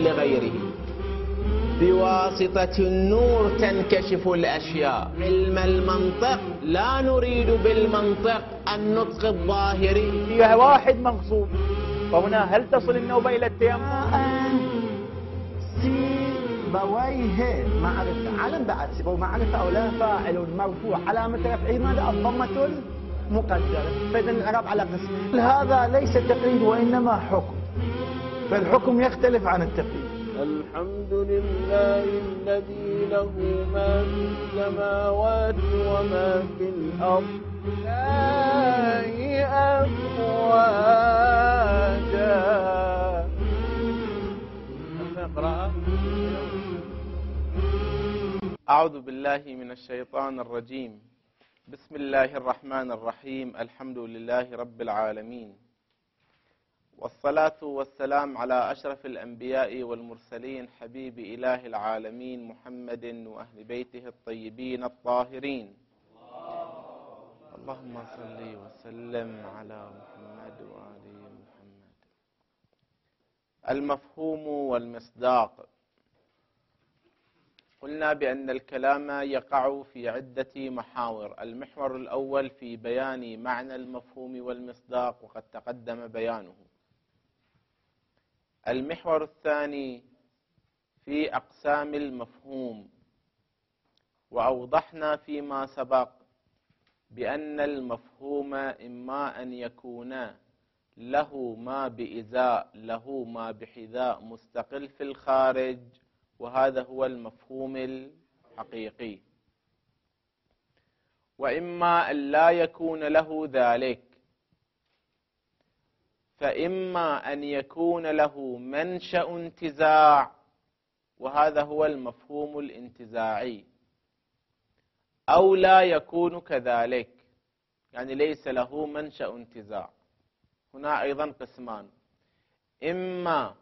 لغيره. بواسطة النور تنكشف الأشياء. علم المنطق لا نريد بالمنطق النطق الظاهري. فيها واحد مغصوب، فهنا هل تصل النوبة إلى التيمم؟ سيبويه معرفة، علم بعد سيبويه معرفة أو لا. فاعل مرفوع علامة رفعه ماذا؟ الضمة المقدرة. فإذا الإعراب على قسم. هذا ليس تقييد وإنما حكم، فالحكم يختلف عن التقييد. الحمد لله الذي له ما في السماوات وما في الأرض لا أفواجا. اقرأ. أعوذ بالله من الشيطان الرجيم. بسم الله الرحمن الرحيم. الحمد لله رب العالمين، والصلاة والسلام على أشرف الأنبياء والمرسلين حبيب إله العالمين محمد وأهل بيته الطيبين الطاهرين. اللهم صل وسلم على محمد وآل محمد. المفهوم والمصداق. قلنا بأن الكلام يقع في عدة محاور. المحور الأول في بيان معنى المفهوم والمصداق وقد تقدم بيانه. المحور الثاني في أقسام المفهوم، وأوضحنا فيما سبق بأن المفهوم إما أن يكون له ما بإزاء له ما بحذاء مستقل في الخارج، وهذا هو المفهوم الحقيقي، وإما أن لا يكون له ذلك، فإما أن يكون له منشأ انتزاع، وهذا هو المفهوم الانتزاعي، أو لا يكون كذلك، يعني ليس له منشأ انتزاع. هنا أيضا قسمان: إما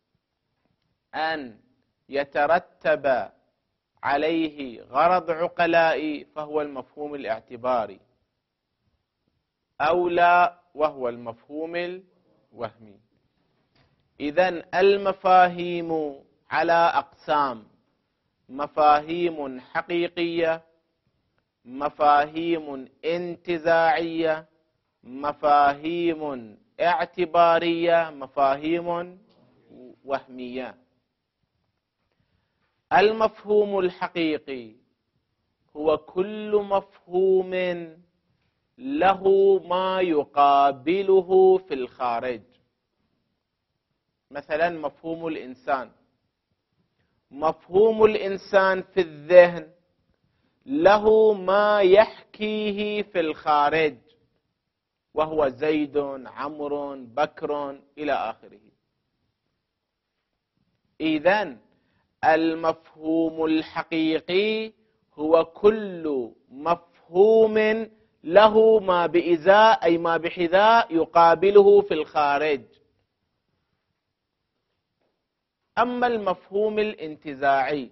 أن يترتب عليه غرض عقلائي فهو المفهوم الاعتباري، أو لا وهو المفهوم الوهمي. إذن المفاهيم على أقسام: مفاهيم حقيقية، مفاهيم انتزاعية، مفاهيم اعتبارية، مفاهيم وهمية. المفهوم الحقيقي هو كل مفهوم له ما يقابله في الخارج. مثلا مفهوم الإنسان، مفهوم الإنسان في الذهن له ما يحكيه في الخارج، وهو زيد، عمرو، بكر إلى آخره. إذن المفهوم الحقيقي هو كل مفهوم له ما بإزاء أي ما بحذاء يقابله في الخارج. أما المفهوم الانتزاعي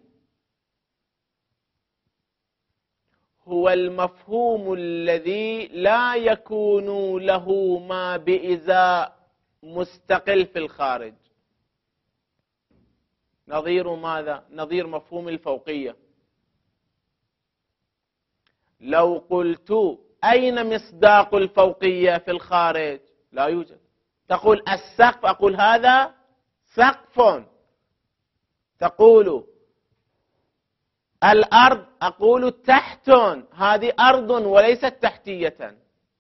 هو المفهوم الذي لا يكون له ما بإزاء مستقل في الخارج. نظير ماذا؟ نظير مفهوم الفوقية. لو قلت أين مصداق الفوقية في الخارج؟ لا يوجد. تقول السقف، أقول هذا سقف. تقول الأرض، أقول تحت، هذه أرض وليست تحتية.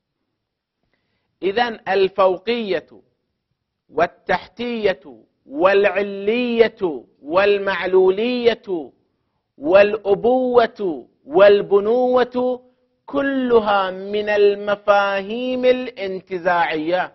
إذن الفوقية والتحتية والعلية والمعلولية والأبوة والبنوة كلها من المفاهيم الانتزاعية.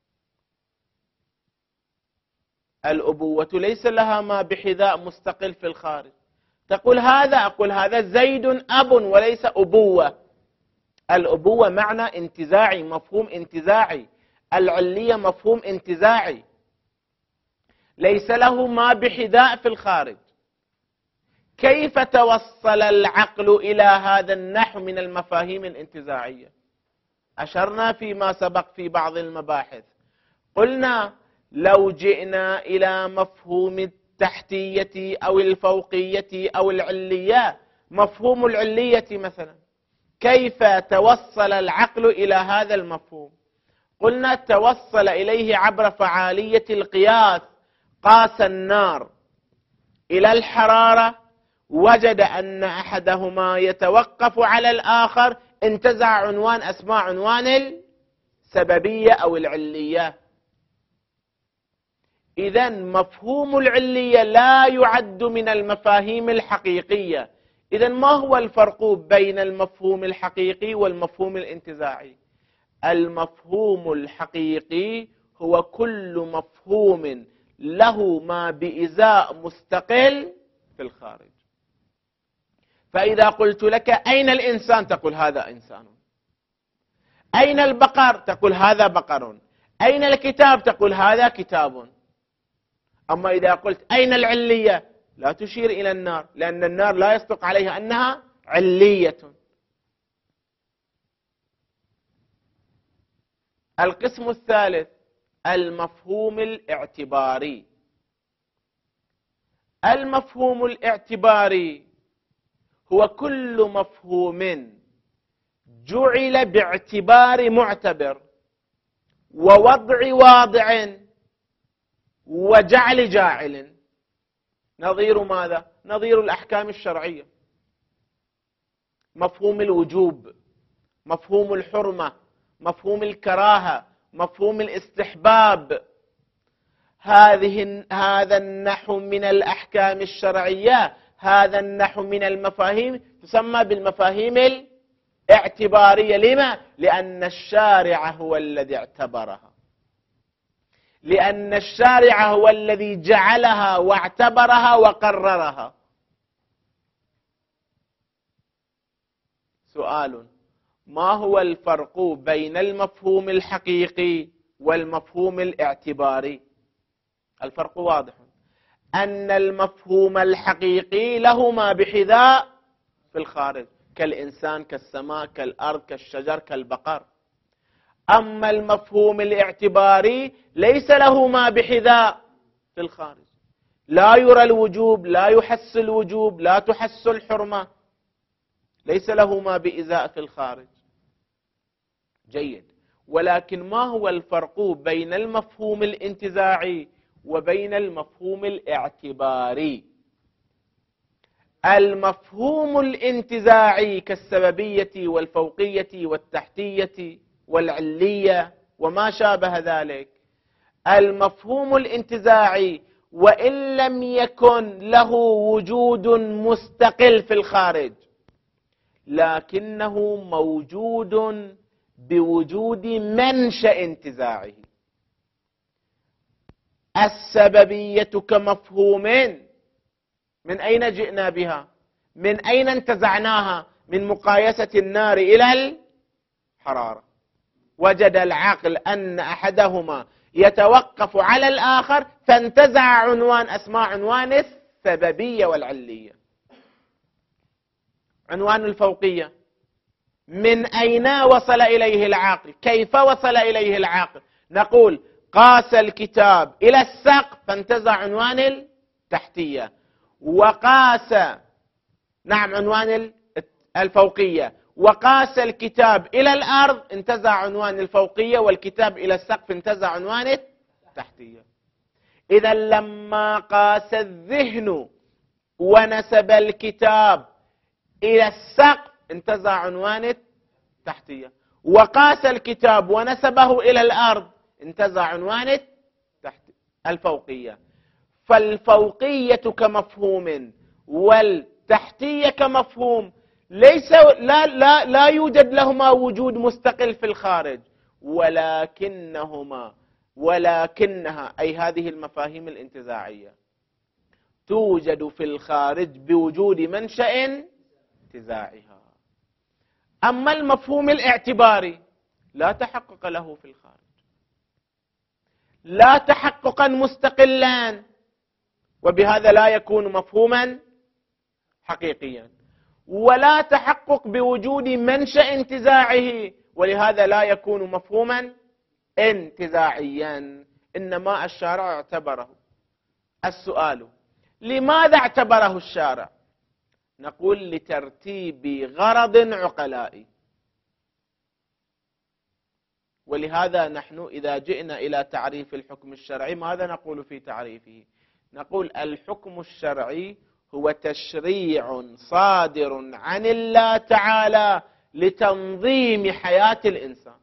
الأبوة ليس لها ما بحذاء مستقل في الخارج. تقول هذا، أقول هذا زيد أب وليس أبوة. الأبوة معنى انتزاعي، مفهوم انتزاعي. العلية مفهوم انتزاعي، ليس له ما بحذاء في الخارج. كيف توصل العقل إلى هذا النحو من المفاهيم الانتزاعية؟ أشرنا فيما سبق في بعض المباحث، قلنا لو جئنا إلى مفهوم التحتية أو الفوقية أو العلية. مفهوم العلية مثلا، كيف توصل العقل إلى هذا المفهوم؟ قلنا توصل إليه عبر فعالية القياس. قاس النار إلى الحرارة، وجد أن أحدهما يتوقف على الآخر، انتزع عنوان أسماء عنوان السببية أو العلية. إذن مفهوم العلية لا يعد من المفاهيم الحقيقية. إذن ما هو الفرق بين المفهوم الحقيقي والمفهوم الانتزاعي؟ المفهوم الحقيقي هو كل مفهوم له ما بإزاء مستقل في الخارج. فإذا قلت لك أين الإنسان؟ تقول هذا إنسان. أين البقر؟ تقول هذا بقر. أين الكتاب؟ تقول هذا كتاب. أما إذا قلت أين العلية؟ لا تشير إلى النار، لأن النار لا يصدق عليها أنها علية. القسم الثالث المفهوم الاعتباري. المفهوم الاعتباري هو كل مفهوم جعل باعتبار معتبر ووضع واضع وجعل جاعل. نظير ماذا؟ نظير الأحكام الشرعية. مفهوم الوجوب، مفهوم الحرمة، مفهوم الكراهة، مفهوم الاستحباب. هذا النحو من الأحكام الشرعية، هذا النحو من المفاهيم تسمى بالمفاهيم الاعتبارية. لما؟ لأن الشارع هو الذي اعتبرها، لأن الشارع هو الذي جعلها واعتبرها وقررها. سؤال: ما هو الفرق بين المفهوم الحقيقي والمفهوم الاعتباري؟ الفرق واضح، أن المفهوم الحقيقي له ما بحذاء في الخارج، كالإنسان، كالسماء، كالأرض، كالشجر، كالبقر. أما المفهوم الاعتباري ليس له ما بحذاء في الخارج، لا يرى الوجوب، لا يحس الوجوب، لا تحس الحرمة، ليس له ما بإزاء في الخارج. جيد. ولكن ما هو الفرق بين المفهوم الانتزاعي وبين المفهوم الاعتباري؟ المفهوم الانتزاعي كالسببية والفوقية والتحتية والعلية وما شابه ذلك، المفهوم الانتزاعي وإن لم يكن له وجود مستقل في الخارج، لكنه موجود بوجود منشأ انتزاعه. السببية كمفهوم من أين جئنا بها؟ من أين انتزعناها؟ من مقايسة النار إلى الحرارة. وجد العقل أن أحدهما يتوقف على الآخر، فانتزع عنوان أسماء عنوان السببية والعلية. عنوان الفوقية من أين وصل إليه العقل؟ كيف وصل إليه العقل؟ نقول قاس الكتاب إلى السقف فانتزع عنوان التحتية، وقاس عنوان الفوقية، وقاس الكتاب إلى الأرض انتزع عنوان الفوقية، والكتاب إلى السقف انتزع عنوان التحتية. إذا لما قاس الذهن ونسب الكتاب إلى السقف انتزع عنوان التحتية، وقاس الكتاب ونسبه إلى الأرض انتزع عنوان الفوقية. فالفوقية كمفهوم والتحتية كمفهوم لا يوجد لهما وجود مستقل في الخارج، ولكنها أي هذه المفاهيم الانتزاعية توجد في الخارج بوجود منشأ انتزاعها. أما المفهوم الاعتباري لا تحقق له في الخارج، لا تحققا مستقلا، وبهذا لا يكون مفهوما حقيقيا، ولا تحقق بوجود منشأ انتزاعه، ولهذا لا يكون مفهوما انتزاعيا، إنما الشارع اعتبره. السؤال: لماذا اعتبره الشارع؟ نقول لترتيب غرض عقلائي. ولهذا نحن إذا جئنا إلى تعريف الحكم الشرعي ماذا نقول في تعريفه؟ نقول الحكم الشرعي هو تشريع صادر عن الله تعالى لتنظيم حياة الإنسان.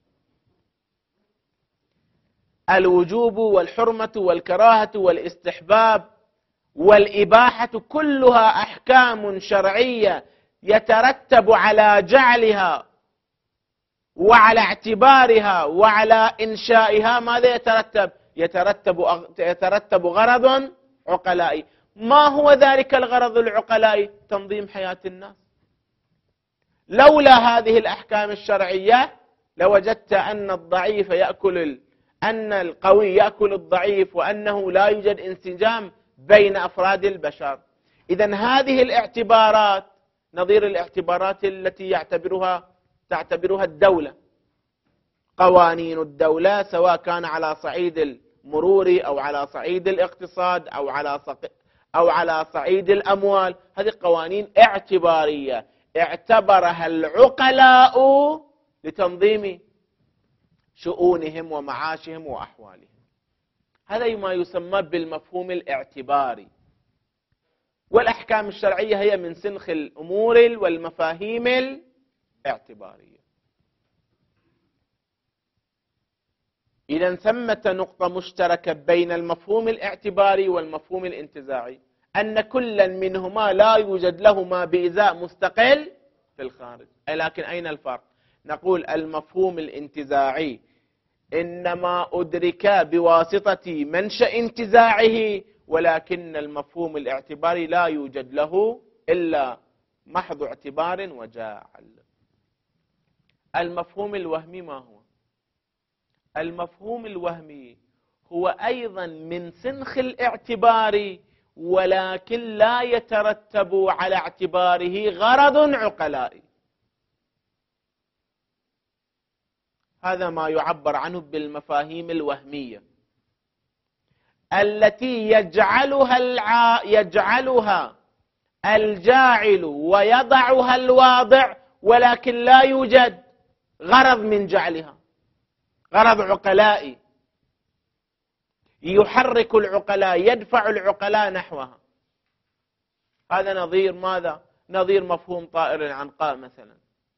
الوجوب والحرمة والكراهة والاستحباب والإباحة كلها أحكام شرعية يترتب على جعلها وعلى اعتبارها وعلى إنشائها ماذا يترتب؟ يترتب غرض عقلائي. ما هو ذلك الغرض العقلائي؟ تنظيم حياة الناس. لولا هذه الأحكام الشرعية لوجدت أن الضعيف أن القوي يأكل الضعيف، وأنه لا يوجد انسجام بين أفراد البشر. إذن هذه الاعتبارات نظير الاعتبارات التي تعتبرها الدولة. قوانين الدولة سواء كان على صعيد المرور أو على صعيد الاقتصاد أو على صعيد الأموال، هذه قوانين اعتبارية اعتبرها العقلاء لتنظيم شؤونهم ومعاشهم وأحوالهم. هذا ما يسمى بالمفهوم الاعتباري. والأحكام الشرعية هي من سنخ الأمور والمفاهيم الاعتبارية. إذا ثمة نقطة مشتركة بين المفهوم الاعتباري والمفهوم الانتزاعي، أن كلا منهما لا يوجد لهما بإزاء مستقل في الخارج. لكن أين الفرق؟ نقول المفهوم الانتزاعي إنما أدرك بواسطة منشأ انتزاعه، ولكن المفهوم الاعتباري لا يوجد له إلا محض اعتبار وجاعل. المفهوم الوهمي ما هو؟ المفهوم الوهمي هو أيضا من سنخ الاعتبار، ولكن لا يترتب على اعتباره غرض عقلائي. هذا ما يعبر عنه بالمفاهيم الوهمية، التي يجعلها الجاعل ويضعها الواضع، ولكن لا يوجد غرض من جعلها، غرض عقلائي يحرك العقلاء، يدفع العقلاء نحوها. هذا نظير ماذا؟ نظير مفهوم طائر العنقاء مثلا،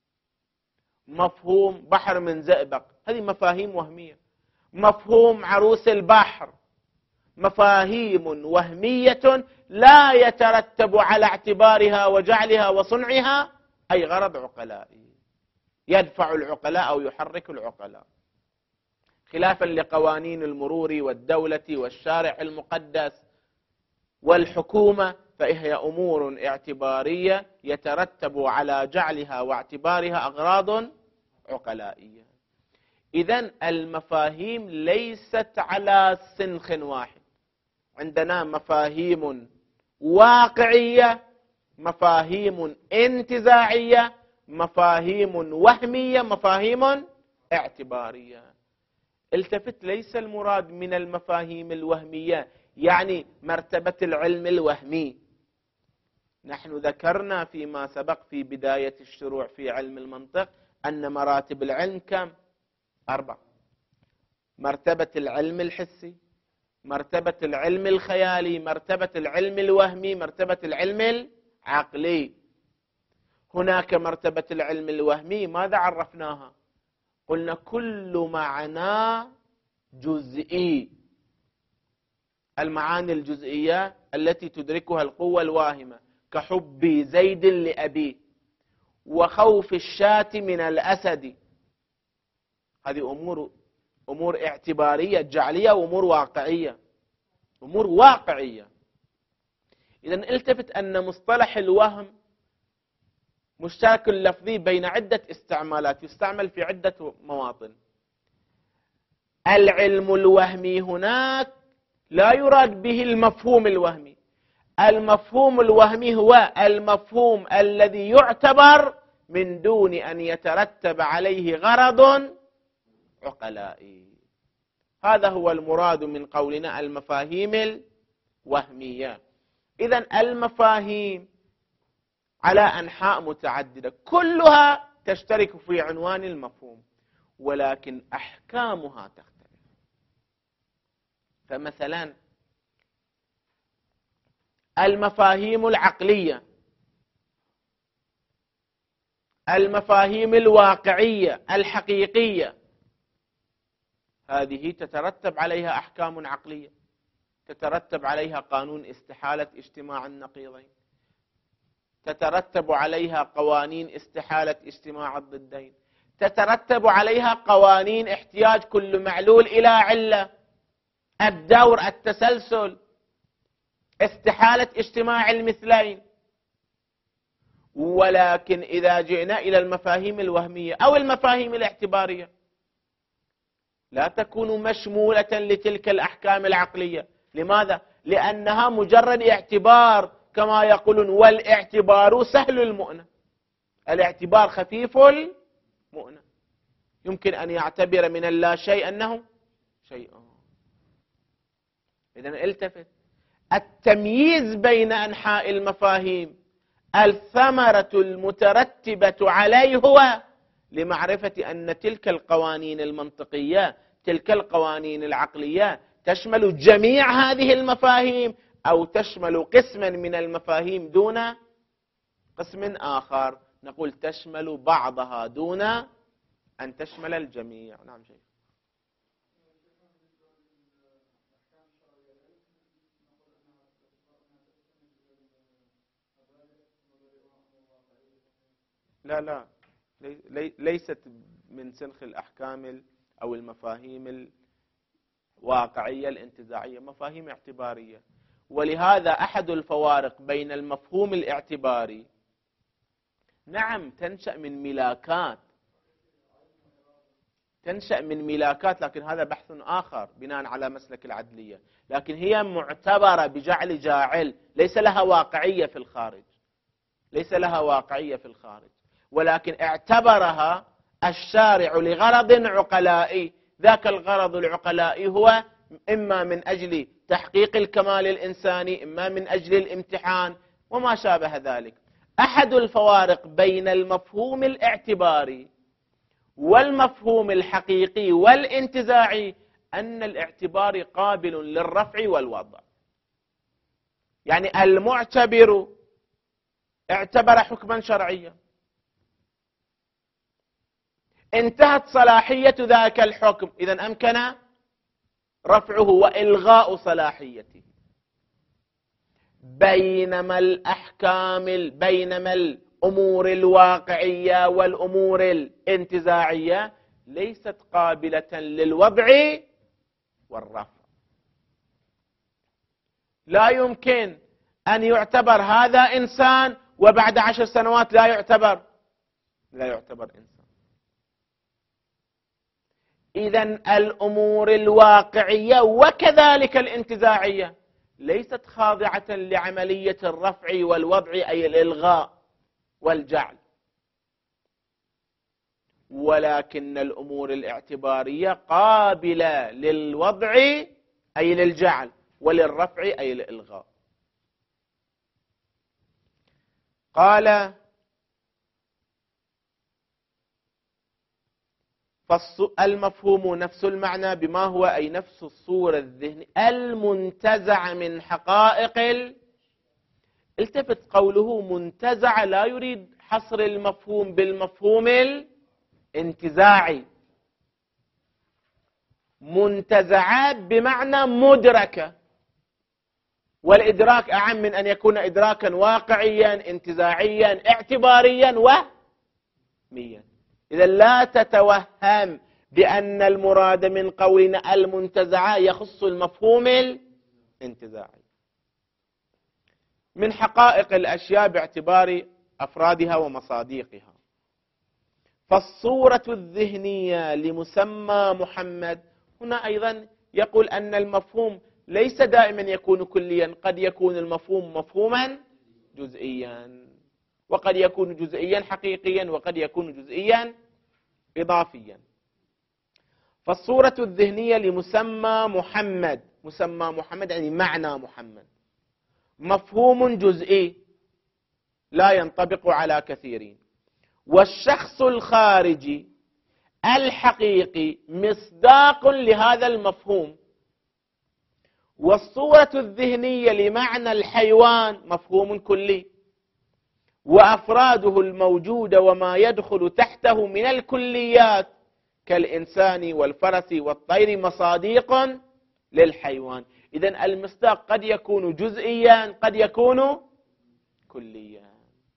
مفهوم بحر من زئبق، هذه مفاهيم وهمية. مفهوم عروس البحر، مفاهيم وهمية لا يترتب على اعتبارها وجعلها وصنعها أي غرض عقلائي يدفع العقلاء أو يحرك العقلاء، خلافا لقوانين المرور والدولة والشارع المقدس والحكومة، فهي أمور اعتبارية يترتب على جعلها واعتبارها أغراض عقلائية. إذن المفاهيم ليست على سنخ واحد، عندنا مفاهيم واقعية، مفاهيم انتزاعية، مفاهيم وهمية، مفاهيم اعتبارية. التفت، ليس المراد من المفاهيم الوهمية يعني مرتبة العلم الوهمي. نحن ذكرنا فيما سبق في بداية الشروع في علم المنطق أن مراتب العلم كم؟ 4: مرتبة العلم الحسي، مرتبة العلم الخيالي، مرتبة العلم الوهمي، مرتبة العلم العقلي. هناك مرتبة العلم الوهمي، ماذا عرفناها؟ قلنا كل معنى جزئي، المعاني الجزئية التي تدركها القوة الواهمة، كحب زيد لأبيه وخوف الشاة من الأسد. هذه أمور اعتبارية جعلية وأمور واقعية، أمور واقعية. إذن التفت أن مصطلح الوهم مشترك لفظي بين عدة استعمالات، يستعمل في عدة مواطن. العلم الوهمي هناك لا يراد به المفهوم الوهمي، المفهوم الوهمي هو المفهوم الذي يعتبر من دون أن يترتب عليه غرض عقلائي. هذا هو المراد من قولنا المفاهيم الوهمية. إذن المفاهيم على أنحاء متعددة كلها تشترك في عنوان المفهوم، ولكن أحكامها تختلف. فمثلا المفاهيم العقلية، المفاهيم الواقعية الحقيقية، هذه تترتب عليها أحكام عقلية، تترتب عليها قانون استحالة اجتماع النقيضين، تترتب عليها قوانين استحالة اجتماع الضدين، تترتب عليها قوانين احتياج كل معلول إلى علة، الدور، التسلسل، استحالة اجتماع المثلين. ولكن إذا جئنا إلى المفاهيم الوهمية أو المفاهيم الاعتبارية لا تكون مشمولة لتلك الأحكام العقلية. لماذا؟ لأنها مجرد اعتبار، كما يقولون والاعتبار سهل المؤنة. الاعتبار خفيف المؤنة، يمكن أن يعتبر من اللا شيء أنه شيء. إذن التفت، التمييز بين أنحاء المفاهيم الثمرة المترتبة عليه هو لمعرفة أن تلك القوانين المنطقية، تلك القوانين العقلية تشمل جميع هذه المفاهيم أو تشمل قسما من المفاهيم دون قسم آخر. نقول تشمل بعضها دون أن تشمل الجميع. نعم شيخ. لا ليست من سنخ الأحكام أو المفاهيم الواقعية الانتزاعية، مفاهيم اعتبارية. ولهذا أحد الفوارق بين المفهوم الاعتباري، نعم تنشأ من ملاكات، لكن هذا بحث آخر بناء على مسلك العدلية، لكن هي معتبرة بجعل جاعل، ليس لها واقعية في الخارج، ولكن اعتبرها الشارع لغرض عقلائي. ذاك الغرض العقلائي هو إما من أجل تحقيق الكمال الإنساني، إما من أجل الامتحان وما شابه ذلك. أحد الفوارق بين المفهوم الاعتباري والمفهوم الحقيقي والانتزاعي أن الاعتبار قابل للرفع والوضع. يعني المعتبر اعتبر حكما شرعيا، انتهت صلاحية ذاك الحكم، إذن أمكن رفعه وإلغاء صلاحيته. بينما الأمور الواقعية والأمور الانتزاعية ليست قابلة للوضع والرفع. لا يمكن أن يعتبر هذا إنسان وبعد 10 سنوات لا يعتبر إنسان. إذن الأمور الواقعية وكذلك الانتزاعية ليست خاضعة لعملية الرفع والوضع، أي الإلغاء والجعل، ولكن الأمور الاعتبارية قابلة للوضع أي للجعل، وللرفع أي الإلغاء. قال فالمفهوم نفس المعنى بما هو، أي نفس الصورة الذهنية المنتزع من حقائق التفت، قوله منتزع لا يريد حصر المفهوم بالمفهوم الانتزاعي. منتزعة بمعنى مدركة، والإدراك أعم من أن يكون إدراكا واقعيا انتزاعيا اعتباريا وهميا. إذا لا تتوهم بأن المراد من قولنا المنتزعة يخص المفهوم الانتزاعي. من حقائق الأشياء باعتبار أفرادها ومصاديقها. فالصورة الذهنية لمسمى محمد، هنا أيضا يقول أن المفهوم ليس دائما يكون كليا، قد يكون المفهوم مفهوما جزئيا، وقد يكون جزئيا حقيقيا، وقد يكون جزئيا إضافيا. فالصورة الذهنية لمسمى محمد، مسمى محمد يعني معنى محمد. مفهوم جزئي لا ينطبق على كثيرين، والشخص الخارجي الحقيقي مصداق لهذا المفهوم، والصورة الذهنية لمعنى الحيوان مفهوم كلي، وأفراده الموجودة وما يدخل تحته من الكليات كالإنسان والفرس والطير مصاديق للحيوان. إذن المصداق قد يكون جزئيا قد يكون كليا.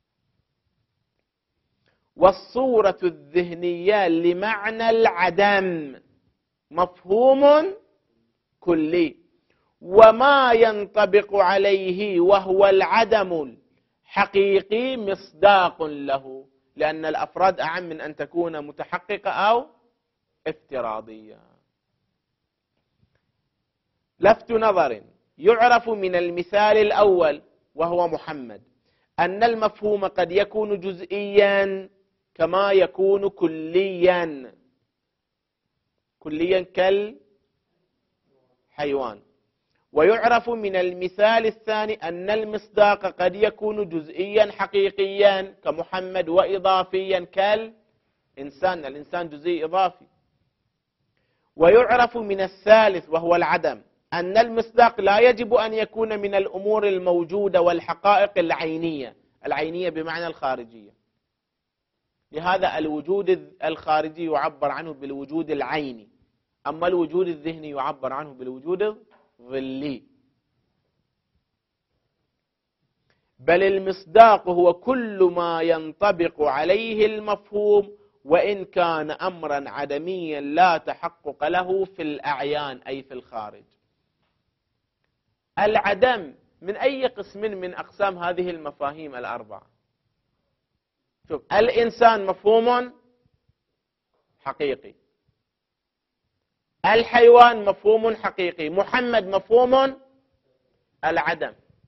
والصورة الذهنية لمعنى العدم مفهوم كلي، وما ينطبق عليه وهو العدم الحقيقي مصداق له، لأن الأفراد أعم من أن تكون متحققة أو افتراضية. لفت نظر يعرف من المثال الأول وهو محمد أن المفهوم قد يكون جزئيا كما يكون كليا، كليا كالحيوان. ويعرف من المثال الثاني أن المصداق قد يكون جزئيا حقيقيا كمحمد، وإضافيا كالإنسان، الإنسان جزئي إضافي. ويعرف من الثالث وهو العدم أن المصداق لا يجب أن يكون من الأمور الموجودة والحقائق العينية، العينية بمعنى الخارجية. لهذا الوجود الخارجي يعبر عنه بالوجود العيني، أما الوجود الذهني يعبر عنه بالوجود الظلي. بل المصداق هو كل ما ينطبق عليه المفهوم وإن كان أمرا عدميا لا تحقق له في الأعيان أي في الخارج. العدم من أي قسم من أقسام هذه المفاهيم الأربعة؟ شوف، الإنسان مفهوم حقيقي، الحيوان مفهوم حقيقي، محمد مفهوم العدم.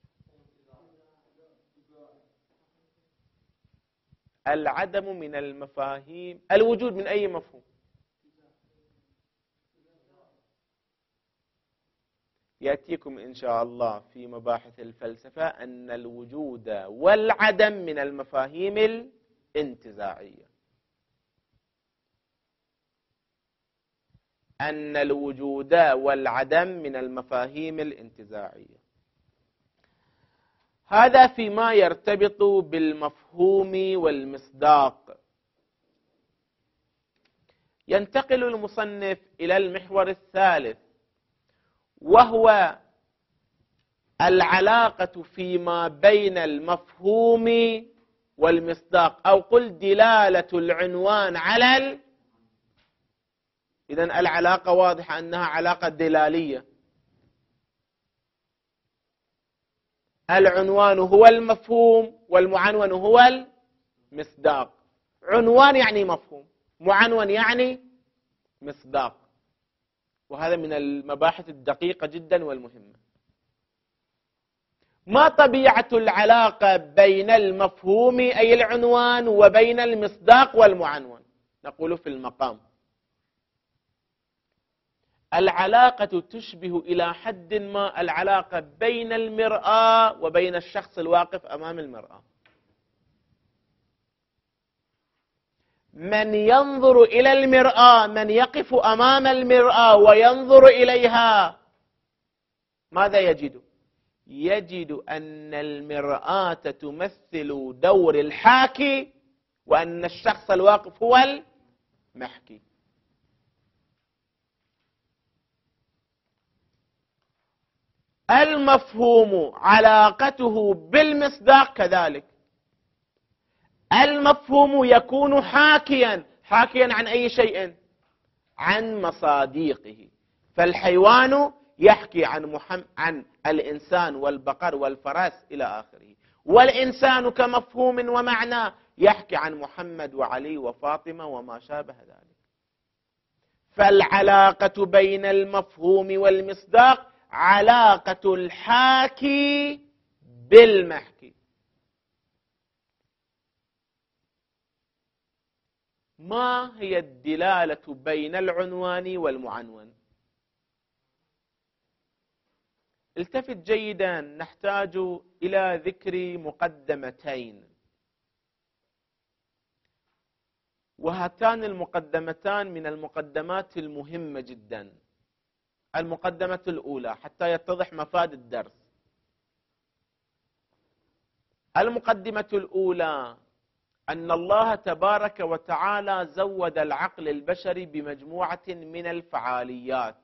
العدم من المفاهيم. الوجود من أي مفهوم؟ يأتيكم إن شاء الله في مباحث الفلسفة أن الوجود والعدم من المفاهيم الانتزاعية، أن الوجود والعدم من المفاهيم الانتزاعية. هذا فيما يرتبط بالمفهوم والمصداق. ينتقل المصنف إلى المحور الثالث وهو العلاقة فيما بين المفهوم والمصداق، أو قل دلالة العنوان على إذن العلاقة واضحة أنها علاقة دلالية. العنوان هو المفهوم والمعنون هو المصداق. عنوان يعني مفهوم، معنون يعني مصداق، وهذا من المباحث الدقيقة جدا والمهمة. ما طبيعة العلاقة بين المفهوم أي العنوان وبين المصداق والمعنون؟ نقول في المقام العلاقة تشبه إلى حد ما العلاقة بين المرآة وبين الشخص الواقف أمام المرآة. من ينظر إلى المرآة، من يقف أمام المرآة وينظر إليها، ماذا يجد؟ يجد أن المرآة تمثل دور الحاكي وأن الشخص الواقف هو المحكي. المفهوم علاقته بالمصداق كذلك. المفهوم يكون حاكيا عن أي شيء؟ عن مصاديقه. فالحيوان يحكي عن الإنسان والبقر والفرس إلى آخره، والإنسان كمفهوم ومعنى يحكي عن محمد وعلي وفاطمة وما شابه ذلك. فالعلاقة بين المفهوم والمصداق علاقة الحاكي بالمحكي. ما هي الدلالة بين العنوان والمعنون؟ التفت جيدا، نحتاج إلى ذكر مقدمتين، وهاتان المقدمتان من المقدمات المهمة جدا. المقدمة الأولى حتى يتضح مفاد الدرس. المقدمة الأولى أن الله تبارك وتعالى زود العقل البشري بمجموعة من الفعاليات.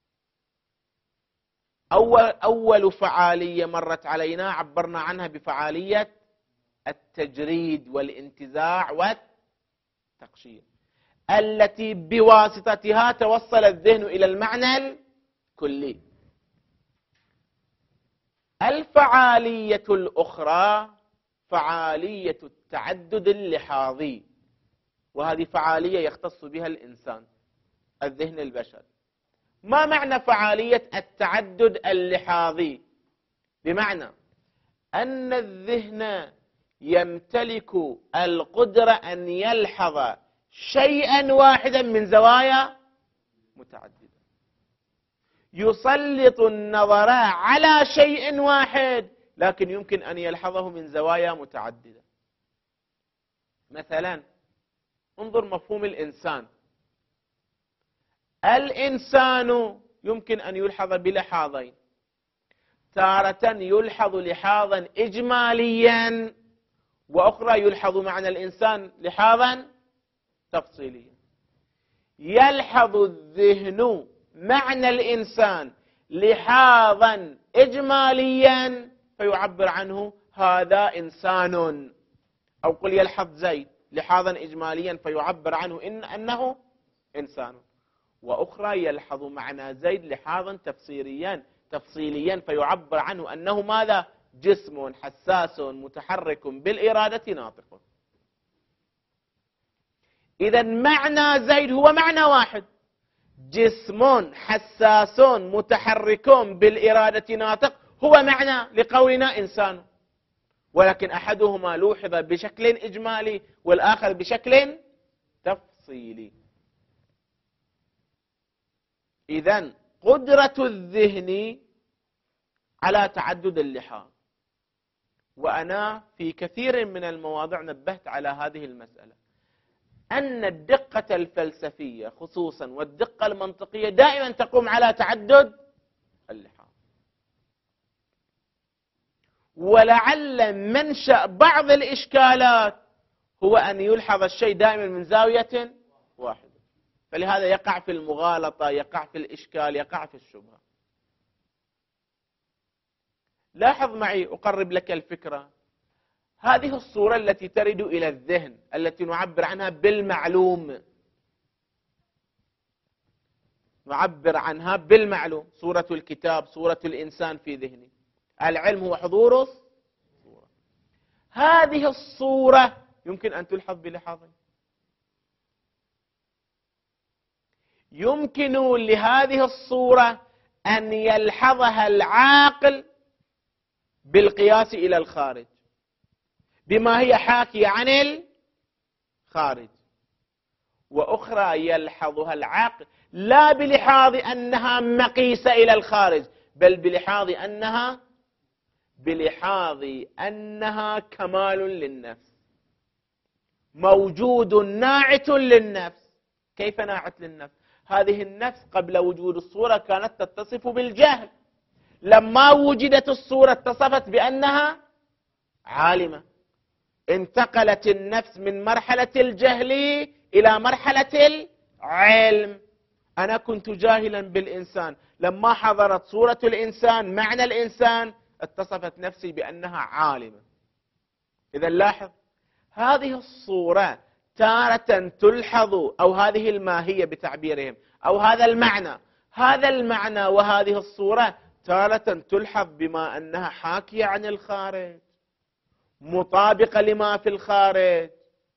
أول فعالية مرت علينا عبرنا عنها بفعالية التجريد والانتزاع والتقشير، التي بواسطتها توصل الذهن إلى المعنى الكلي. الفعالية الأخرى فعالية التعدد اللحاظي، وهذه فعالية يختص بها الإنسان الذهن البشري. ما معنى فعالية التعدد اللحاظي؟ بمعنى أن الذهن يمتلك القدرة أن يلحظ شيئا واحدا من زوايا متعددة، يسلط النظر على شيء واحد لكن يمكن أن يلحظه من زوايا متعددة. مثلا انظر مفهوم الإنسان. الإنسان يمكن أن يلحظ بلحاظين، تارة يلحظ لحاظا إجماليا، وأخرى يلحظ معنى الإنسان لحاظا تفصيليا. يلحظ الذهن معنى الإنسان لحاظا إجماليا فيعبر عنه هذا إنسان، أو قل يلحظ زيد لحاظا إجماليا فيعبر عنه أنه إنسان، وأخرى يلحظ معنى زيد لحاظا تفصيليا فيعبر عنه أنه ماذا؟ جسم حساس متحرك بالإرادة ناطق. إذا معنى زيد هو معنى واحد، جسم حساس متحرك بالإرادة ناطق هو معنى لقولنا إنسان، ولكن أحدهما لوحظ بشكل إجمالي والآخر بشكل تفصيلي. إذن قدرة الذهن على تعدد اللحاظ، وأنا في كثير من المواضع نبهت على هذه المسألة، أن الدقة الفلسفية خصوصا والدقة المنطقية دائما تقوم على تعدد اللحاظ. ولعل منشأ بعض الإشكالات هو أن يلحظ الشيء دائما من زاوية واحدة، فلهذا يقع في المغالطة، يقع في الإشكال، يقع في الشبهة. لاحظ معي أقرب لك الفكرة. هذه الصورة التي ترد إلى الذهن التي نعبر عنها بالمعلوم، نعبر عنها بالمعلوم، صورة الكتاب، صورة الإنسان في ذهني، العلم هو حضور الصورة. هذه الصورة يمكن أن تلحظ بلحاظين. يمكن لهذه الصورة أن يلحظها العاقل بالقياس إلى الخارج بما هي حاكية عن الخارج، وأخرى يلحظها العاقل لا بلحاظ أنها مقيسة إلى الخارج، بل بلحاظ أنها كمال للنفس، موجود ناعت للنفس. كيف ناعت للنفس؟ هذه النفس قبل وجود الصورة كانت تتصف بالجهل، لما وجدت الصورة اتصفت بأنها عالمة. انتقلت النفس من مرحلة الجهل إلى مرحلة العلم. أنا كنت جاهلا بالإنسان، لما حضرت صورة الإنسان معنى الإنسان اتصفت نفسي بأنها عالمة. إذا لاحظ هذه الصورة تارة تلحظ، أو هذه الماهية بتعبيرهم، أو هذا المعنى وهذه الصورة تارة تلحظ بما أنها حاكية عن الخارج، مطابقة لما في الخارج،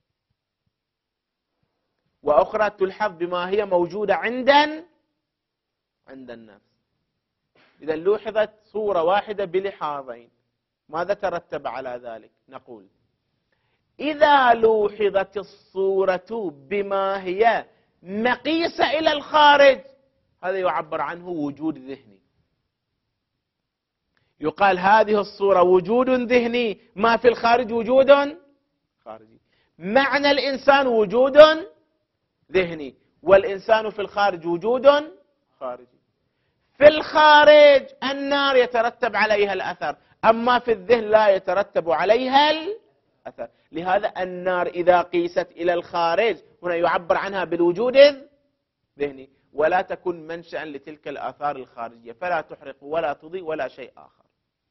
وأخرى تلحظ بما هي موجودة عند النفس. إذا لوحظت صورة واحدة بلحاظين، ماذا ترتب على ذلك؟ نقول إذا لوحظت الصورة بما هي مقيسة إلى الخارج، هذا يعبر عنه وجود ذهني. يقال هذه الصورة وجود ذهني، ما في الخارج وجود خارجي. معنى الإنسان وجود ذهني، والإنسان في الخارج وجود خارجي. في الخارج النار يترتب عليها الأثر، أما في الذهن لا يترتب عليها الأثر. لهذا النار إذا قيست إلى الخارج هنا يعبر عنها بالوجود الذهني، ولا تكون منشأ لتلك الآثار الخارجية، فلا تحرق ولا تضيء ولا شيء آخر.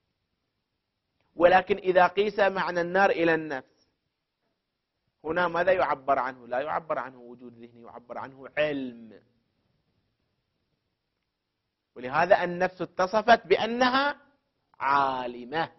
ولكن إذا قيس معنى النار إلى النفس، هنا ماذا يعبر عنه؟ لا يعبر عنه وجود ذهني، يعبر عنه علم. ولهذا النفس اتصفت بأنها عالمة.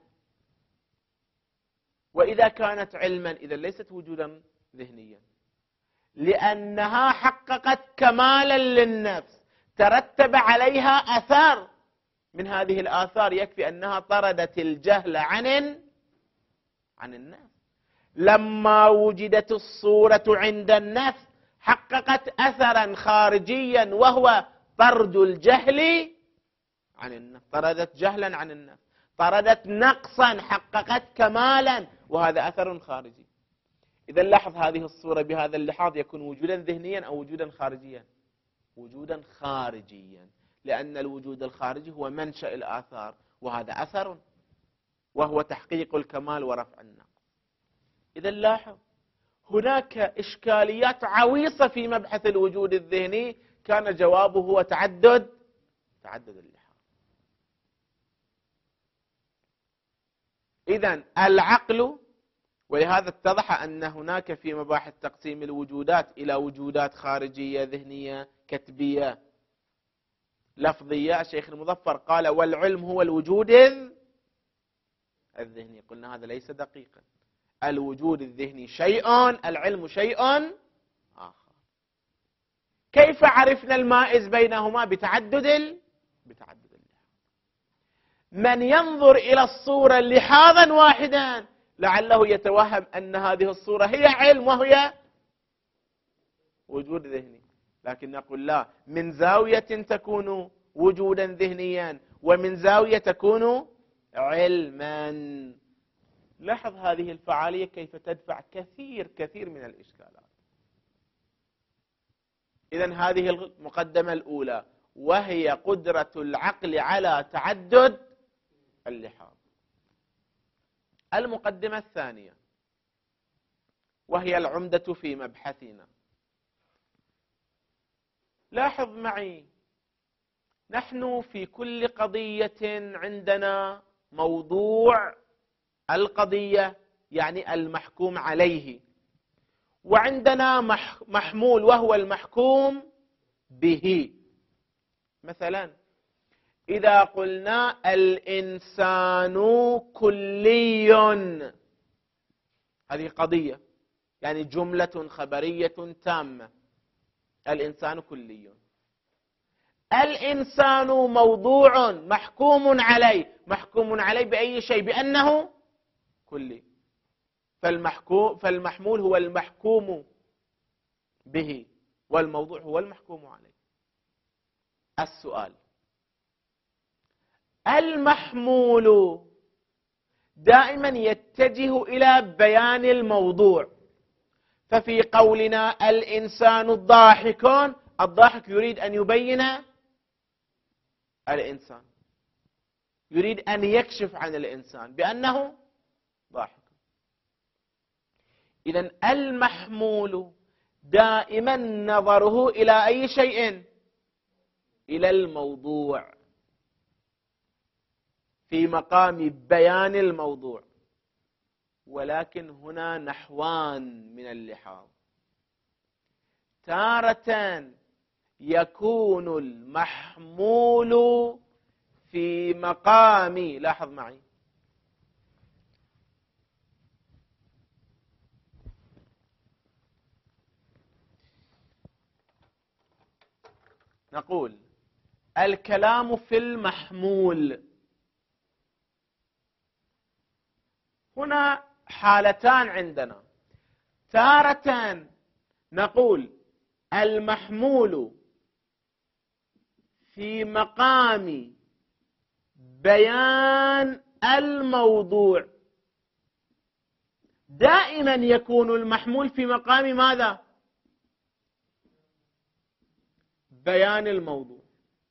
وإذا كانت علما إذا ليست وجودا ذهنيا، لأنها حققت كمالا للنفس ترتب عليها أثر. من هذه الآثار يكفي أنها طردت الجهل عن النفس. لما وجدت الصورة عند النفس حققت أثرا خارجيا وهو طرد الجهل عن النفس، طردت جهلا عن النفس، طردت نقصا حققت كمالا، وهذا أثر خارجي. إذا لاحظ هذه الصورة بهذا اللحاظ يكون وجودا ذهنيا أو وجودا خارجيا؟ وجودا خارجيا، لأن الوجود الخارجي هو منشأ الآثار، وهذا أثر وهو تحقيق الكمال ورفع النقص. إذا لاحظ هناك إشكاليات عويصة في مبحث الوجود الذهني، كان جوابه هو تعدد اللحاظ. إذن العقل، ولهذا اتضح أن هناك في مباحث تقسيم الوجودات إلى وجودات خارجية ذهنية كتبية لفظية. الشيخ المظفر قال والعلم هو الوجود الذهني. قلنا هذا ليس دقيقا، الوجود الذهني شيء، العلم شيء آخر. كيف عرفنا المائز بينهما؟ بتعدد اللحاظ. من ينظر إلى الصورة لحاظا واحدا لعله يتوهم أن هذه الصورة هي علم وهي وجود ذهني، لكن نقول لا، من زاوية تكون وجودا ذهنيا ومن زاوية تكون علما. لاحظ هذه الفعالية كيف تدفع كثير من الإشكالات. إذن هذه المقدمة الأولى، وهي قدرة العقل على تعدد اللحاظ. المقدمة الثانية وهي العمدة في مبحثنا. لاحظ معي، نحن في كل قضية عندنا موضوع القضية يعني المحكوم عليه، وعندنا محمول وهو المحكوم به. مثلا إذا قلنا الإنسان كلي، هذه قضية يعني جملة خبرية تامة، الإنسان كلي. الإنسان موضوع محكوم عليه، محكوم عليه بأي شيء؟ بأنه كلي. فالمحمول هو المحكوم به والموضوع هو المحكوم عليه. السؤال، المحمول دائما يتجه إلى بيان الموضوع، ففي قولنا الإنسان الضاحك، الضاحك يريد أن يبين الإنسان، يريد أن يكشف عن الإنسان بأنه ضاحك. إذن المحمول دائما نظره إلى أي شيء؟ إلى الموضوع، في مقام بيان الموضوع. ولكن هنا نحوان من اللحاظ. تارة يكون المحمول في مقام، لاحظ معي، نقول الكلام في المحمول. هنا حالتان عندنا، تارة نقول المحمول في مقام بيان الموضوع دائما يكون المحمول في مقام ماذا؟ بيان الموضوع،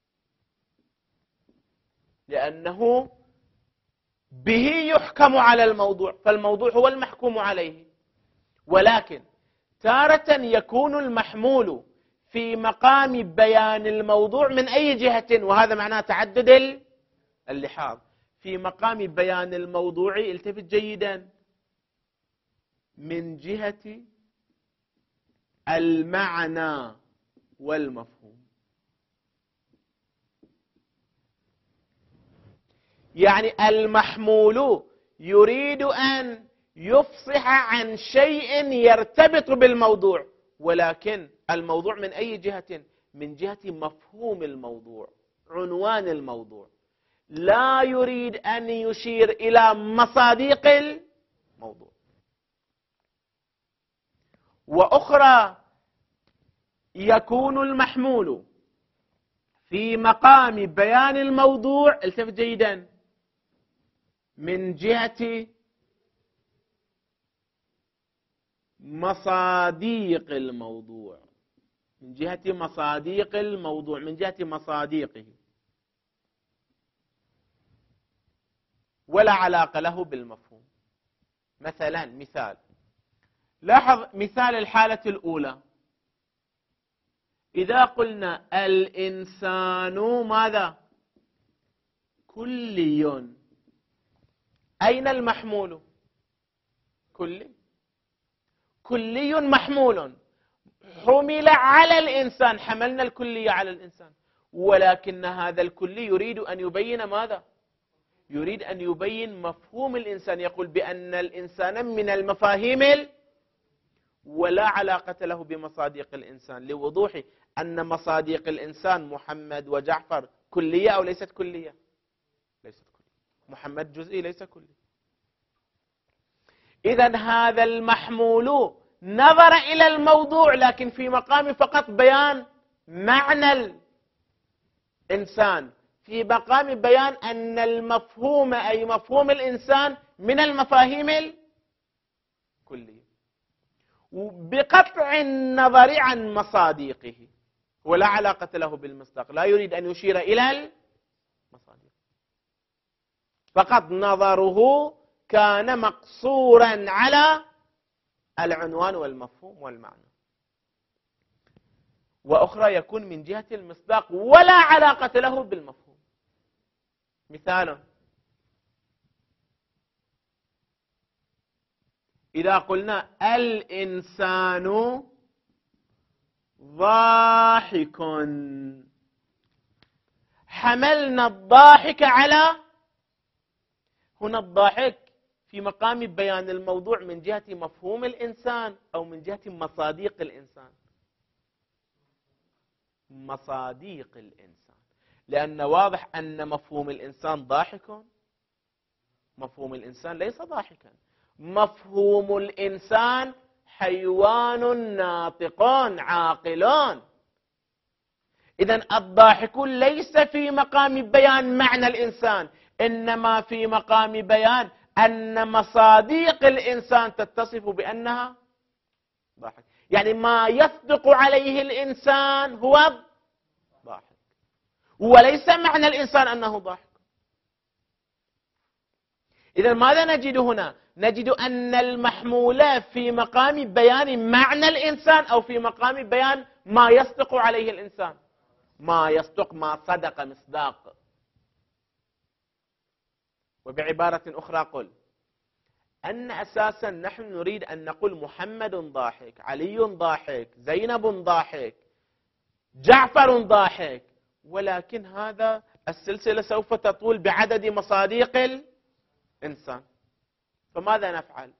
لأنه به يحكم على الموضوع، فالموضوع هو المحكوم عليه. ولكن تارة يكون المحمول في مقام بيان الموضوع من أي جهة، وهذا معناه تعدد اللحاظ. في مقام بيان الموضوع، التفت جيدا، من جهة المعنى والمفهوم. يعني المحمول يريد أن يفصح عن شيء يرتبط بالموضوع، ولكن الموضوع من أي جهة؟ من جهة مفهوم الموضوع، عنوان الموضوع. لا يريد أن يشير إلى مصادق الموضوع. وأخرى يكون المحمول في مقام بيان الموضوع، التفت جيدا، من جهة مصادق الموضوع، من جهة مصادق الموضوع، من جهة مصادقه، ولا علاقة له بالمفهوم. مثلا مثال، لاحظ مثال الحالة الأولى، إذا قلنا الإنسان ماذا؟ كلي، أين المحمول؟ كلي. كلي محمول، حمل على الإنسان، حملنا الكلية على الإنسان، ولكن هذا الكلي يريد أن يبين ماذا؟ يريد أن يبين مفهوم الإنسان، يقول بأن الإنسان من المفاهيم ولا علاقة له بمصادق الإنسان، لوضوح أن مصادق الإنسان محمد وجعفر كلية أو ليست كلية؟ ليست كلية. محمد جزئي ليس كلي. إذن هذا المحمول نظر إلى الموضوع لكن في مقام فقط بيان معنى الإنسان، في مقام بيان أن المفهوم أي مفهوم الإنسان من المفاهيم الكلية، بقطع النظر عن مصادقه، ولا علاقة له بالمصداق، لا يريد أن يشير إلى المصادق، فقط نظره كان مقصورا على العنوان والمفهوم والمعنى. وأخرى يكون من جهة المصداق ولا علاقة له بالمفهوم. مثال، إذا قلنا الإنسان ضاحك، حملنا الضاحك على، هنا الضاحك في مقام بيان الموضوع من جهة مفهوم الإنسان أو من جهة مصادق الإنسان؟ مصادق الإنسان، لأن واضح أن مفهوم الإنسان ضاحك. مفهوم الإنسان ليس ضاحكا، مفهوم الإنسان حيوان ناطق عاقل. إذن الضاحك ليس في مقام بيان معنى الإنسان، إنما في مقام بيان أن مصادق الإنسان تتصف بأنها ضاحك، يعني ما يصدق عليه الإنسان هو ضاحك، وليس معنى الإنسان أنه ضاحك. إذن ماذا نجد هنا؟ نجد أن المحمول في مقام بيان معنى الإنسان أو في مقام بيان ما يصدق عليه الإنسان، ما يصدق، ما صدق مصداق. وبعبارة أخرى قل أن أساسا نحن نريد أن نقول محمد ضاحك، علي ضاحك، زينب ضاحك، جعفر ضاحك، ولكن هذا السلسلة سوف تطول بعدد مصادق الإنسان. فماذا نفعل؟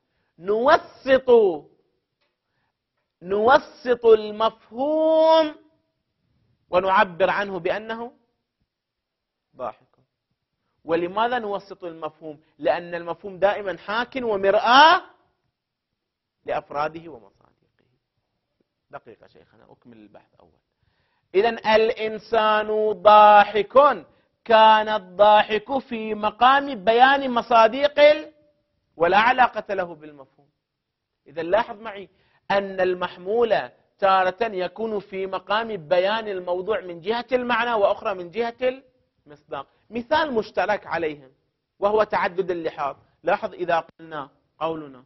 نوسط المفهوم ونعبر عنه بأنه ضاحك. ولماذا نوسط المفهوم؟ لأن المفهوم دائما حاك ومرآة لأفراده ومصادقه. دقيقة شيخنا أكمل البحث أول. إذن الإنسان ضاحك كان الضاحك في مقام بيان مصاديق ولا علاقة له بالمفهوم. إذا لاحظ معي أن المحمول تارة يكون في مقام بيان الموضوع من جهة المعنى وأخرى من جهة المصداق. مثال مشترك عليهم وهو تعدد اللحاظ. لاحظ إذا قلنا قولنا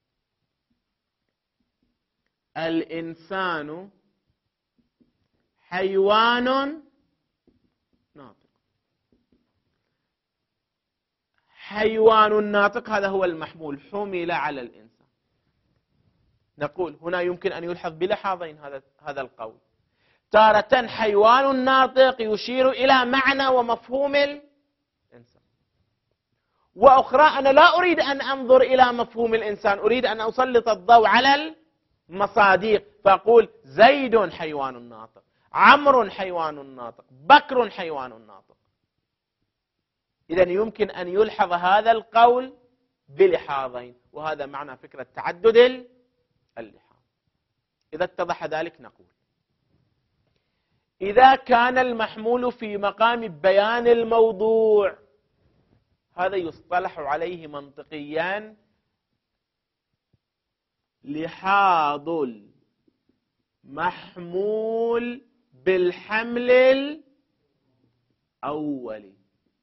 الإنسان حيوان ناطق، حيوان ناطق هذا هو المحمول حمل على الإنسان. نقول هنا يمكن أن يلحظ بلحاظين هذا القول. تارة حيوان ناطق يشير إلى معنى ومفهوم الإنسان، وأخرى أنا لا أريد أن أنظر إلى مفهوم الإنسان، أريد أن أسلط الضوء على المصاديق، فأقول زيد حيوان ناطق، عمرو حيوان ناطق، بكر حيوان ناطق. إذن يمكن أن يلحظ هذا القول بلحاظين، وهذا معنى فكرة تعدد اللحاظ. إذا اتضح ذلك نقول إذا كان المحمول في مقام بيان الموضوع، هذا يصطلح عليه منطقيا لحاظ المحمول بالحمل الأولي.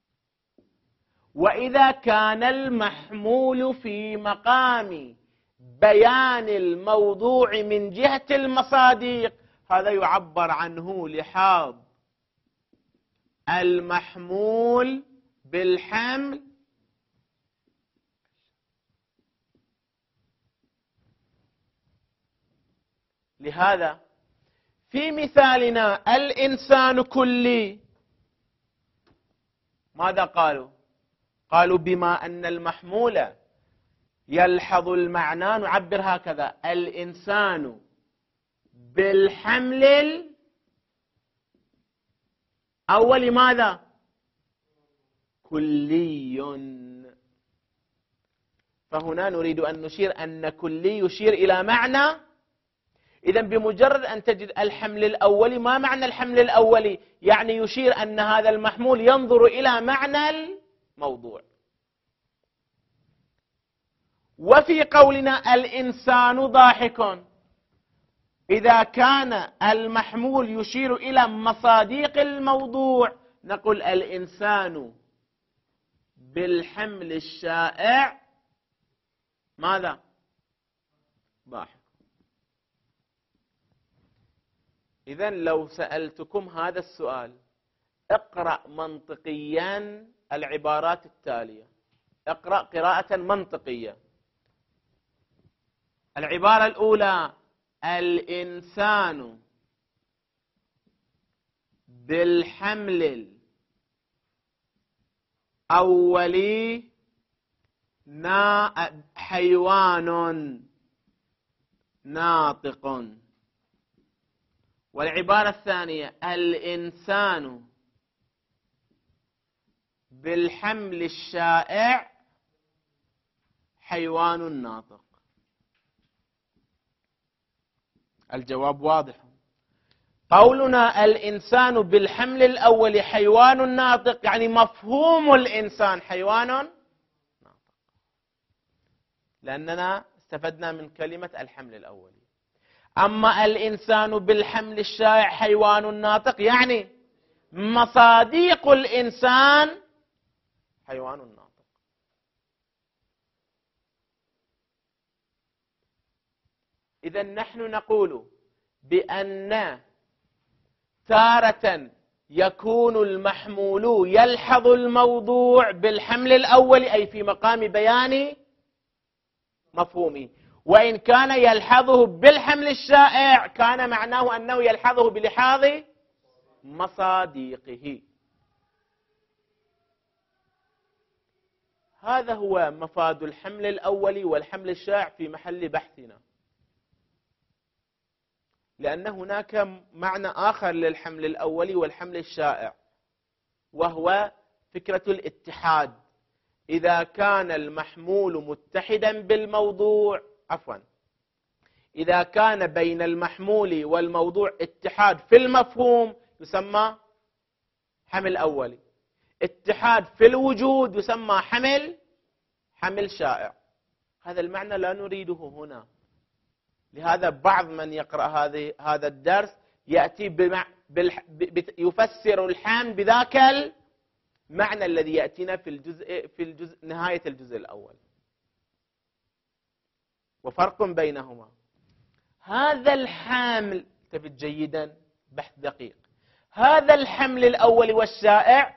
وإذا كان المحمول في مقام بيان الموضوع من جهة المصاديق، هذا يعبر عنه لحاظ المحمول بالحمل لهذا في مثالنا الإنسان كلي، ماذا قالوا؟ قالوا بما أن المحمول يلحظ المعنى نعبر هكذا: الإنسان بالحمل الأول ماذا؟ كلي. فهنا نريد أن نشير أن كلي يشير إلى معنى. إذن بمجرد أن تجد الحمل الأولي، ما معنى الحمل الأولي؟ يعني يشير أن هذا المحمول ينظر إلى معنى الموضوع. وفي قولنا الإنسان ضاحك، إذا كان المحمول يشير إلى مصاديق الموضوع نقول الإنسان بالحمل الشائع ماذا؟ ضاحك. إذن لو سألتكم هذا السؤال اقرأ منطقيا العبارات التالية، اقرأ قراءة منطقية. العبارة الأولى: الإنسان بالحمل الأولي حيوان ناطق. والعبارة الثانية: الإنسان بالحمل الشائع حيوان ناطق. الجواب واضح. قولنا الإنسان بالحمل الأول حيوان ناطق يعني مفهوم الإنسان حيوان ناطق، لأننا استفدنا من كلمة الحمل الأول. أما الإنسان بالحمل الشائع حيوان ناطق يعني مصاديق الإنسان حيوان ناطق. إذا نحن نقول بأن تارة يكون المحمول يلحظ الموضوع بالحمل الأول أي في مقام بيان مفهومه، وإن كان يلحظه بالحمل الشائع كان معناه أنه يلحظه بلحاظ مصاديقه. هذا هو مفاد الحمل الأول والحمل الشائع في محل بحثنا، لأن هناك معنى آخر للحمل الأول والحمل الشائع، وهو فكرة الاتحاد. إذا كان المحمول متحدا بالموضوع، إذا كان بين المحمول والموضوع اتحاد في المفهوم يسمى حمل أولي. اتحاد في الوجود يسمى حمل شائع. هذا المعنى لا نريده هنا. لهذا بعض من يقرأ هذا الدرس يأتي يفسر الحمل بذاك المعنى الذي يأتينا في نهاية الجزء الأول، وفرق بينهما. هذا الحمل، انتبه جيدا، بحث دقيق، هذا الحمل الأول والشائع،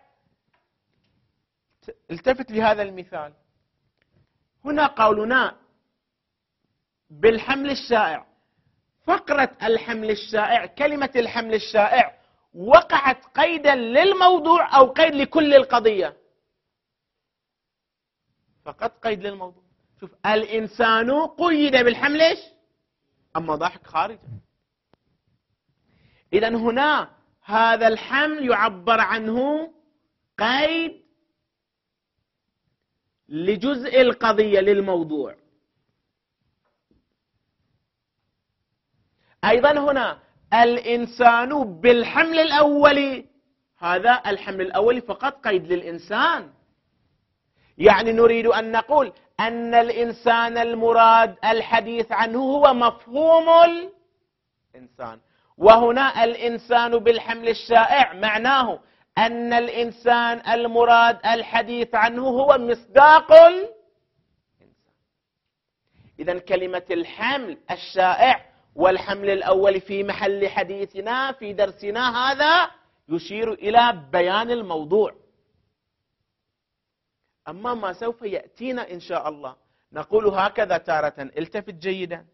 التفت لهذا المثال. هنا قولنا بالحمل الشائع، فقرة الحمل الشائع، كلمة الحمل الشائع وقعت قيدا للموضوع أو قيد لكل القضية؟ فقط قيد للموضوع. شوف، الإنسان قيد بالحمل، أما ضاحك خارجه. إذن هنا هذا الحمل يعبر عنه قيد لجزء القضية للموضوع. أيضا هنا الإنسان بالحمل الأولي، هذا الحمل الأولي فقط قيد للإنسان. يعني نريد أن نقول أن الإنسان المراد الحديث عنه هو مفهوم الإنسان. وهنا الإنسان بالحمل الشائع معناه أن الإنسان المراد الحديث عنه هو مصداق الإنسان. إذن كلمة الحمل الشائع والحمل الأول في محل حديثنا في درسنا هذا يشير إلى بيان الموضوع. أما ما سوف يأتينا إن شاء الله نقول هكذا تارة. التفت جيدا،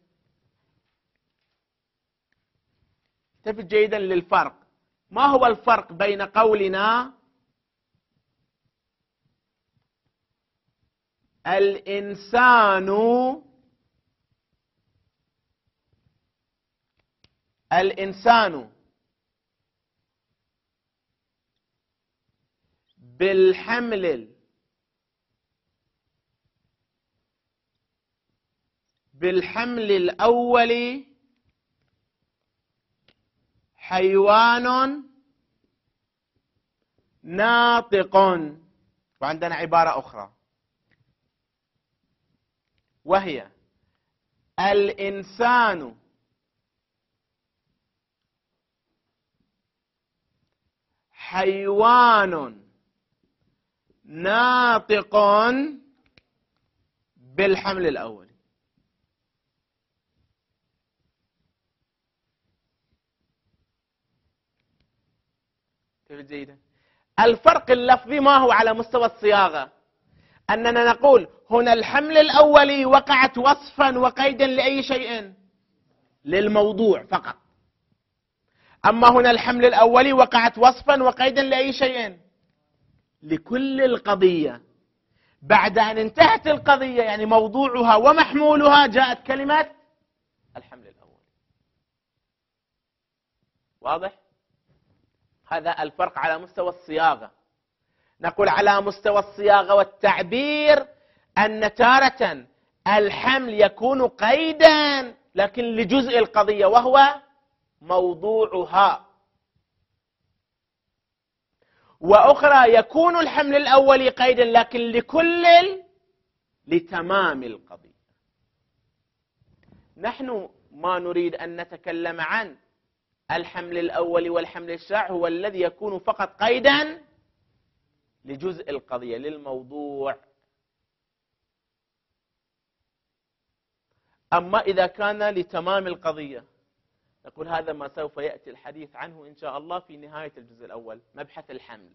التفت جيدا للفرق. ما هو الفرق بين قولنا الإنسان بالحمل الأول حيوان ناطق، وعندنا عبارة أخرى وهي الإنسان حيوان ناطق بالحمل الأول. جيدا. الفرق اللفظي ما هو على مستوى الصياغة؟ أننا نقول هنا الحمل الأولي وقعت وصفا وقيدا لأي شيء؟ للموضوع فقط. أما هنا الحمل الأولي وقعت وصفا وقيدا لأي شيء؟ لكل القضية. بعد أن انتهت القضية يعني موضوعها ومحمولها جاءت كلمة الحمل الأول. واضح؟ هذا الفرق على مستوى الصياغة. نقول على مستوى الصياغة والتعبير أن تارة الحمل يكون قيدا لكن لجزء القضية وهو موضوعها، وأخرى يكون الحمل الأول قيدا لكن لتمام القضية. نحن ما نريد أن نتكلم عن الحمل الأول والحمل الشائع، هو الذي يكون فقط قيدا لجزء القضية للموضوع. أما إذا كان لتمام القضية نقول هذا ما سوف يأتي الحديث عنه إن شاء الله في نهاية الجزء الأول، مبحث الحمل.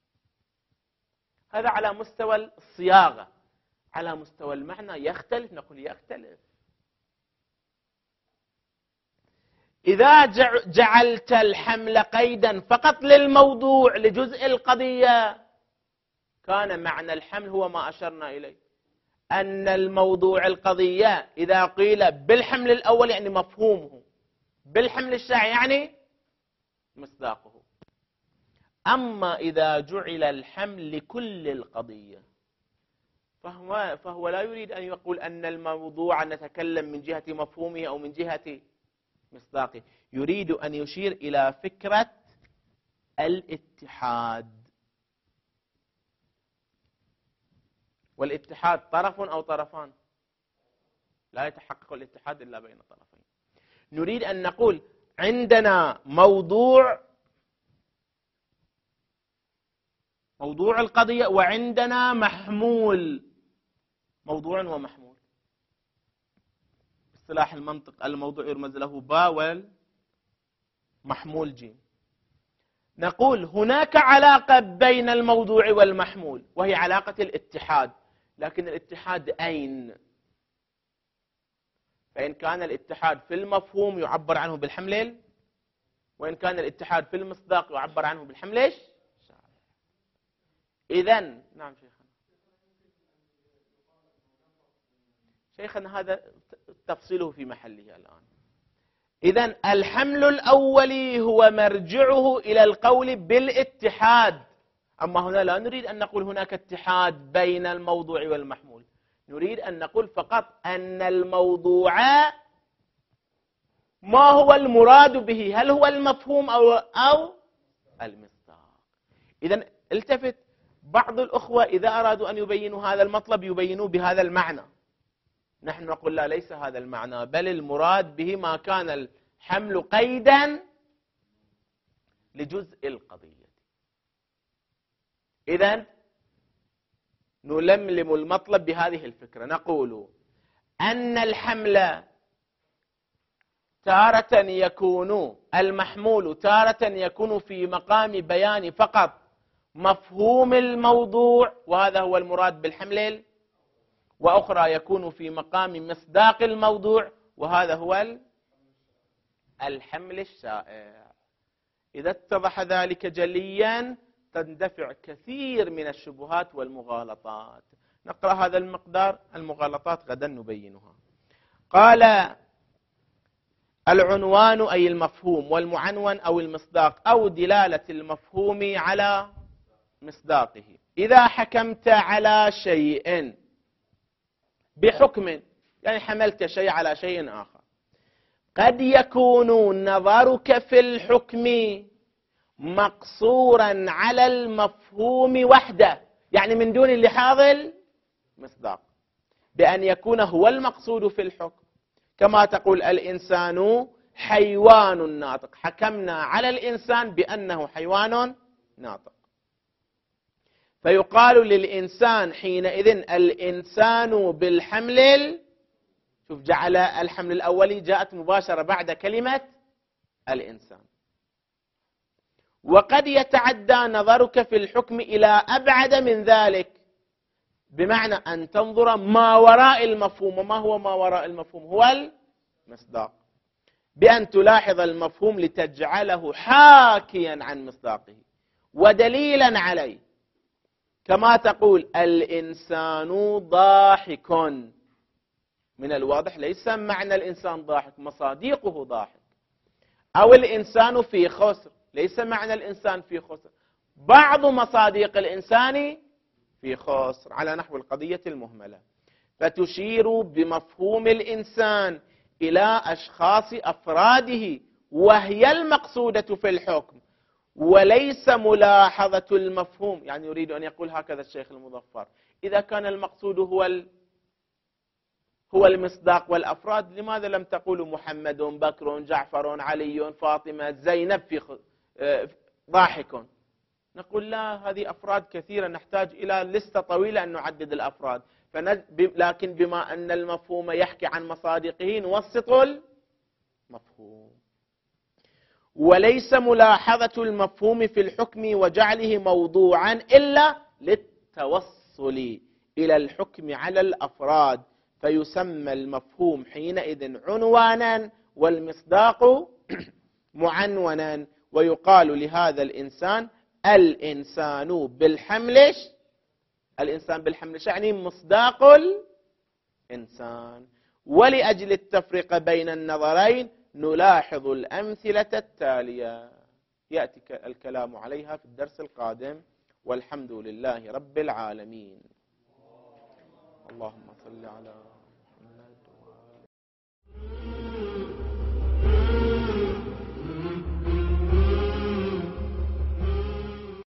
هذا على مستوى الصياغة. على مستوى المعنى يختلف، نقول يختلف. إذا جعلت الحمل قيدا فقط للموضوع لجزء القضية كان معنى الحمل هو ما أشرنا إليه، أن الموضوع القضية إذا قيل بالحمل الأول يعني مفهومه، بالحمل الشائع يعني مصداقه. أما إذا جعل الحمل لكل القضية فهو لا يريد أن يقول أن الموضوع نتكلم من جهة مفهومه أو من جهة مصداقه، يريد أن يشير إلى فكرة الاتحاد. والاتحاد طرف أو طرفان؟ لا يتحقق الاتحاد إلا بين طرفين. نريد أن نقول عندنا موضوع القضية، وعندنا محمول، موضوع ومحمول. اصطلاح المنطق الموضوع يرمز له باء والمحمول جيم. نقول هناك علاقة بين الموضوع والمحمول وهي علاقة الاتحاد، لكن الاتحاد أين؟ فإن كان الاتحاد في المفهوم يعبر عنه بالحمل، وإن كان الاتحاد في المصداق يعبر عنه بالحمل. إذن نعم شيخنا هذا تفصيله في محله الآن. إذن الحمل الأولي هو مرجعه إلى القول بالاتحاد، أما هنا لا نريد أن نقول هناك اتحاد بين الموضوع والمحمول، نريد أن نقول فقط أن الموضوع ما هو المراد به، هل هو المفهوم أو المصداق. إذن التفت، بعض الأخوة إذا أرادوا أن يبينوا هذا المطلب يبينوا بهذا المعنى، نحن نقول لا، ليس هذا المعنى، بل المراد به ما كان الحمل قيدا لجزء القضية. إذن نلملم المطلب بهذه الفكرة، نقول أن الحمل تارة يكون المحمول تارة يكون في مقام بيان فقط مفهوم الموضوع، وهذا هو المراد بالحمل، وأخرى يكون في مقام مصداق الموضوع، وهذا هو الحمل الشائع. إذا اتضح ذلك جليا تندفع كثير من الشبهات والمغالطات. نقرأ هذا المقدار، المغالطات غدا نبينها. قال العنوان أي المفهوم، والمعنون أو المصداق أو دلالة المفهوم على مصداقه. إذا حكمت على شيء بحكم، يعني حملت شيء على شيء آخر، قد يكون نظرك في الحكم مقصورا على المفهوم وحده، يعني من دون اللحاظ المصداق، بأن يكون هو المقصود في الحكم، كما تقول الإنسان حيوان ناطق، حكمنا على الإنسان بأنه حيوان ناطق، فيقال للإنسان حينئذ الإنسان بالحمل. شوف، جعل الحمل الأولي جاءت مباشرة بعد كلمة الإنسان. وقد يتعدى نظرك في الحكم إلى أبعد من ذلك، بمعنى أن تنظر ما وراء المفهوم. وما هو ما وراء المفهوم؟ هو المصداق، بأن تلاحظ المفهوم لتجعله حاكيا عن مصداقه ودليلا عليه، كما تقول الإنسان ضاحك، من الواضح ليس معنى الإنسان ضاحك، مصاديقه ضاحك. أو الإنسان في خسر، ليس معنى الإنسان في خسر، بعض مصاديق الإنسان في خسر، على نحو القضية المهملة. فتشير بمفهوم الإنسان إلى أشخاص أفراده، وهي المقصودة في الحكم، وليس ملاحظة المفهوم. يعني يريد أن يقول هكذا الشيخ المظفر: إذا كان المقصود هو المصداق والأفراد، لماذا لم تقولوا محمد، بكر، جعفر، علي، فاطمة، زينب في ضاحك؟ نقول لا، هذه أفراد كثيرة، نحتاج إلى لستة طويلة أن نعدد الأفراد، لكن بما أن المفهوم يحكي عن مصادقه نوسط المفهوم. وليس ملاحظة المفهوم في الحكم وجعله موضوعا إلا للتوصل إلى الحكم على الأفراد، فيسمى المفهوم حينئذ عنوانا والمصداق معنونا، ويقال لهذا الإنسان الإنسان بالحمل. الإنسان بالحمل يعني مصداق الإنسان. ولأجل التفرقة بين النظرين نلاحظ الأمثلة التالية، يأتي الكلام عليها في الدرس القادم، والحمد لله رب العالمين. اللهم صل على